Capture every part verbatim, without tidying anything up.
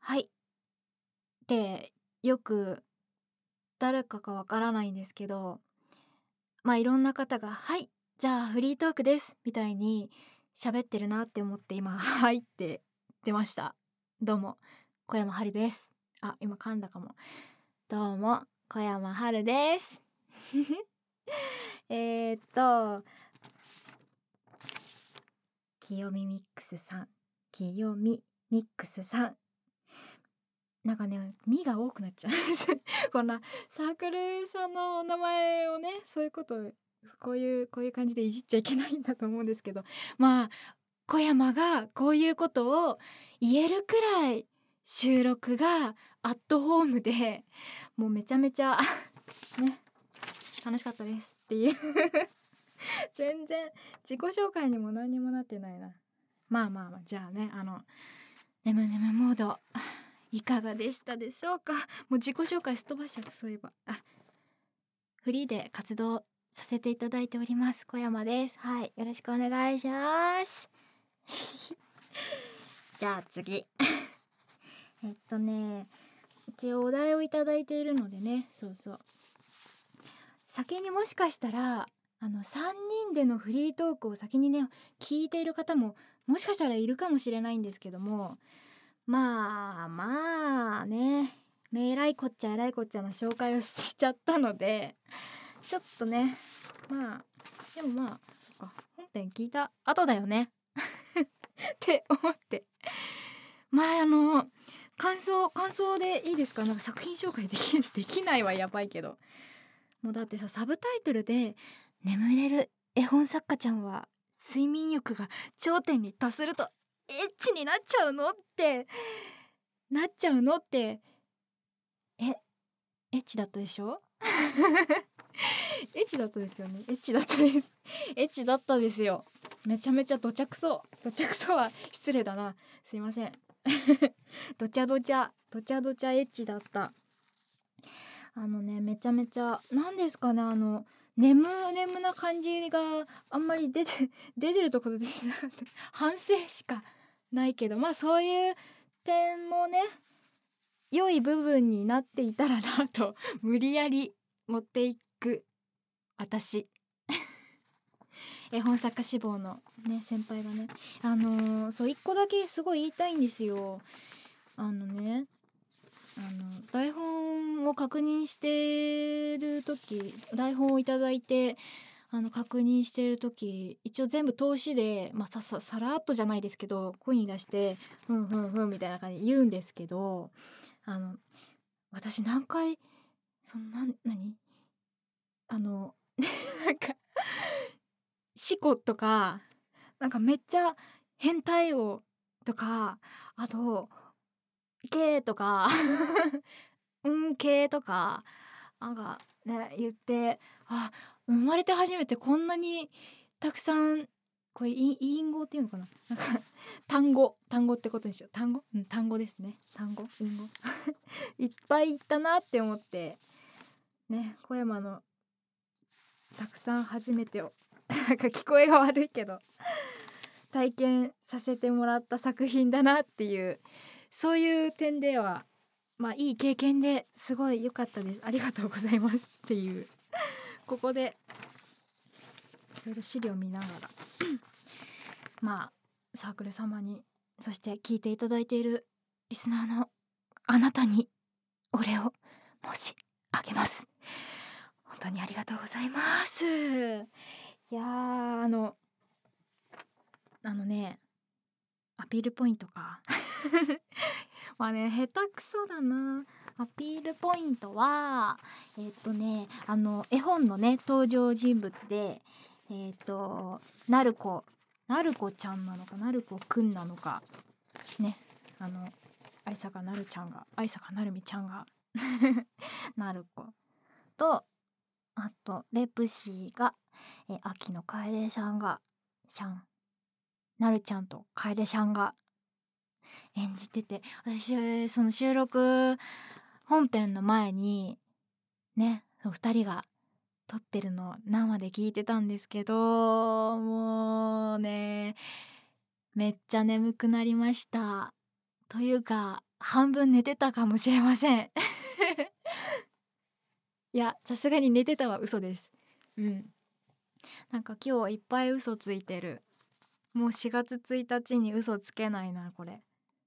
はいってよく誰かかわからないんですけど、まあいろんな方が「はいじゃあフリートークです」みたいに喋ってるなって思って今「はい」って出ました。どうも小山春です。あ、今噛んだかも。どうも小山春です。えーっと清見ミックスさん、清見ミックスさん、なんかね、みが多くなっちゃうこんなサークルさんのお名前をね、そういうことこういうこういう感じでいじっちゃいけないんだと思うんですけど、まあ小山がこういうことを言えるくらい収録がアットホームで、もうめちゃめちゃね楽しかったですっていう全然自己紹介にも何にもなってないな。まあまあまあ、じゃあね、あのねむねむモードいかがでしたでしょうか。もう自己紹介すっ飛ばしちゃった。そういえば、あ、フリーで活動させていただいております小山です。はい、よろしくお願いしますじゃあ次えっとね一応お題をいただいているのでね、そうそう、先にもしかしたらあのさんにんでのフリートークを先にね聞いている方ももしかしたらいるかもしれないんですけども、まあまあね、めえらいこっちゃえらいこっちゃな紹介をしちゃったので、ちょっとね、まあでもまあそっか、本編聞いた後だよねって思って、まああの感想感想でいいですか。なんか作品紹介できできないはやばいけど、もうだってさ、サブタイトルで眠れる絵本作家ちゃんは睡眠欲が頂点に達するとエッチになっちゃうのってなっちゃうのってえエッチだったでしょエッチだったですよね。エッチだったですエッチだったですよ。めちゃめちゃどちゃくそどちゃくそは失礼だな、すいませんどちゃどちゃどちゃどちゃエッチだった。あのね、めちゃめちゃなんですかね、あの眠眠な感じがあんまり出て出てるところ出てなかった反省しかないけど、まあそういう点もね良い部分になっていたらなと無理やり持っていく私絵本作家志望のね先輩がね、あのー、そう一個だけすごい言いたいんですよ。あのね、あの台本を確認してる時、台本をいただいてあの確認してる時、一応全部通しで、まあ、さささらっとじゃないですけど声に出して「ふんふんふん」みたいな感じで言うんですけど、あの私何回そんな何あのなんか「しこ」とかなんかめっちゃ変態音とか、あと「け」とか「うんけ」とかなんかね言って、あ、生まれて初めてこんなにたくさんこれい隠語っていうのかな、なんか単語単語ってことでしょ。単語、うん、単語ですね。単語隠語いっぱい言ったなって思ってね、小山のたくさん初めてをなんか聞こえが悪いけど体験させてもらった作品だなっていう、そういう点ではまあいい経験ですごい良かったです。ありがとうございますっていう、ここでいろいろ資料見ながらまあサークル様に、そして聞いていただいているリスナーのあなたにお礼を申し上げます。本当にありがとうございます。いやー、あのあのねアピールポイントかまあね下手くそだな。アピールポイントはえっとねあの絵本のね登場人物でえっとなるこなるこちゃんなのかなるこくんなのかね、あの愛坂なるちゃんが愛坂なるみちゃんがなることあとレプシーがえ秋の楓さんがシャンなるちゃんと楓さんが演じてて、私その収録本編の前にねふたりが撮ってるのを生で聞いてたんですけど、もうねめっちゃ眠くなりました。 というか半分寝てたかもしれません。いや、さすがに寝てたは嘘です。うん。なんか今日いっぱい嘘ついてる。もうしがつついたちに嘘つけないなこれ。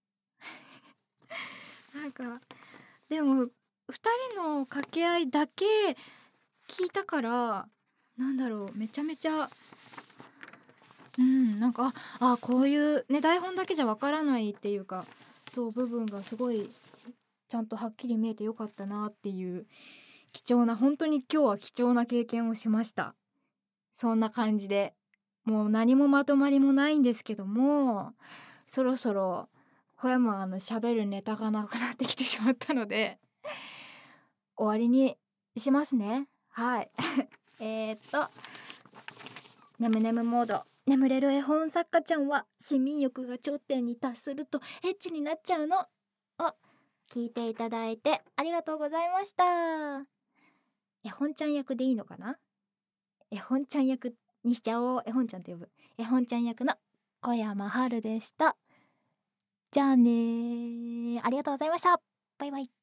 なんかでもふたりの掛け合いだけ聞いたから、なんだろう、めちゃめちゃ、うん、なんかああこういうね台本だけじゃわからないっていうか、そう部分がすごいちゃんとはっきり見えてよかったなっていう貴重な、本当に今日は貴重な経験をしました。そんな感じで、もう何もまとまりもないんですけども、そろそろ小山あの喋るネタがなくなってきてしまったので終わりにしますね。はい。えーっとねむねむモード。眠れる絵本作家ちゃんは睡眠欲が頂点に達するとエッチになっちゃうのを聞いていただいてありがとうございました。絵本ちゃん役でいいのかな。絵本ちゃん役にしちゃおう。絵本ちゃんって呼ぶ。絵本ちゃん役の小山春でした。じゃあねー。ありがとうございました。バイバイ。